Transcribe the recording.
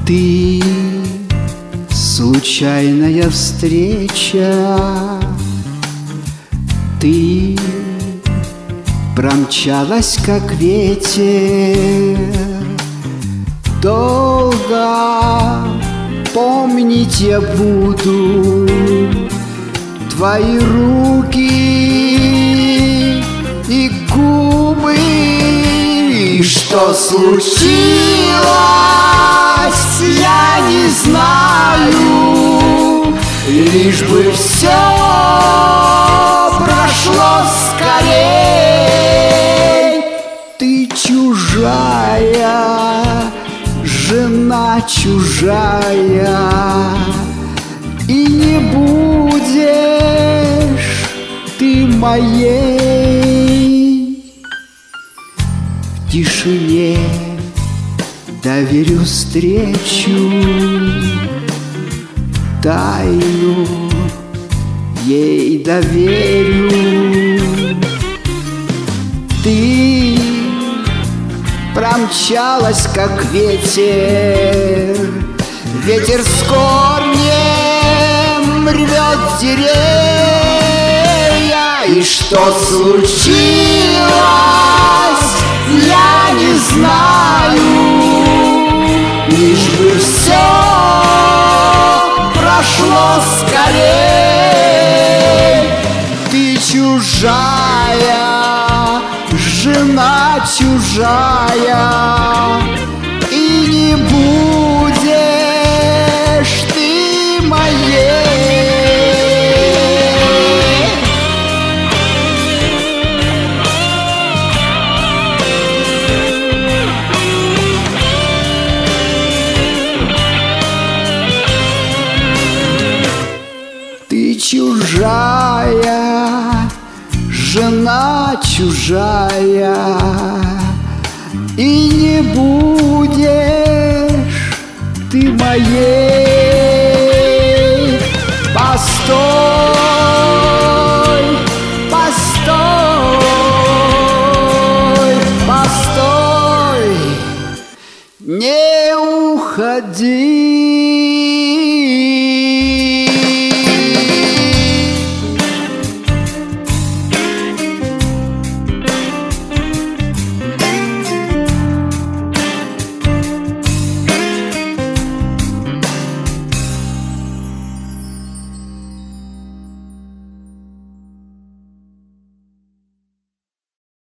Ты случайная встреча, ты промчалась, как ветер. Долго помнить я буду твои руки и губы. И что случилось, я не знаю, лишь бы все прошло скорей. Ты чужая, жена чужая, и не будешь ты моей. В тишине доверю встречу, тайну ей доверю. Ты промчалась, как ветер, ветер с корнем рвет деревья. И что случилось, я не знаю, лишь бы все прошло скорей. Ты чужая, жена чужая, и не будешь ты моей. Ты чужая, жена чужая, и не будешь ты моей. Постой, постой, постой, не уходи.